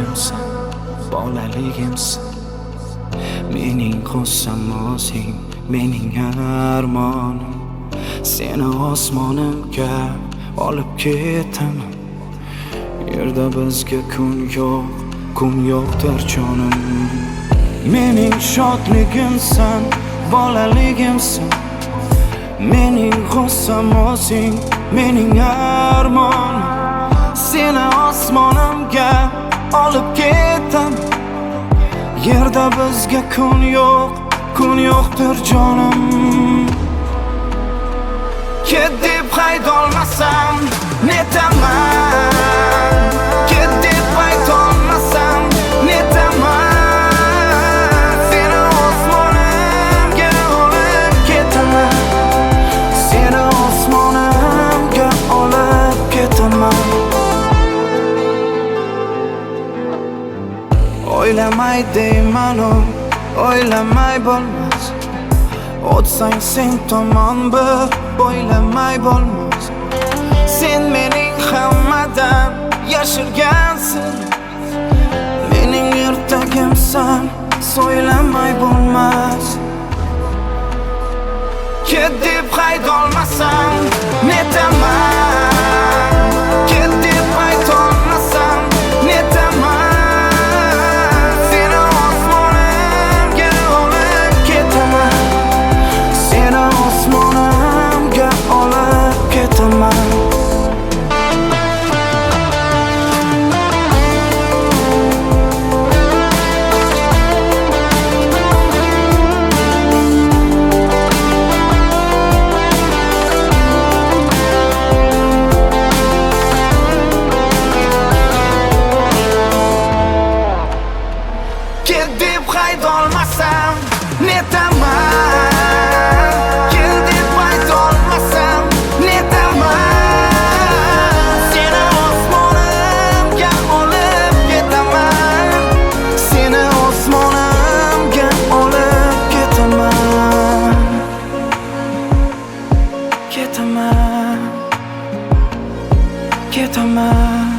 yoshligimsan, bolaligimsan. Mening qo'ssamosing, mening armonim. Seni osmonimga olib ketaman. Yerda bizga kun yo'qdir jonim. Mening shodligimsan, bolaligimsan. Mening qo'ssamosing, mening armonim. Seni osmonimga olib ketaman. Yerda bizga kun yo'qdir jonim. Ket deb haydolmasam netaman. Ket deb haydolmasam netaman. Seni osmonimga olib ketaman. Seni osmonimga olib ketaman. O'ylamay deymanu, o'ylamay bo'lmas. O'tsang sen tomon bir o'ylamay bo'lmas. Sen mening hammadan yashirgansan. Mening yurtagimsan, so'ylamay bo'lmas. Ket deb haydolmasam netaman. Ket deb haydolmasam netaman. Ket deb haydolmasam netaman. Ket deb haydolmasam netaman. Seni osmonimga olib ketaman. Seni osmonimga olib ketaman. Ketaman.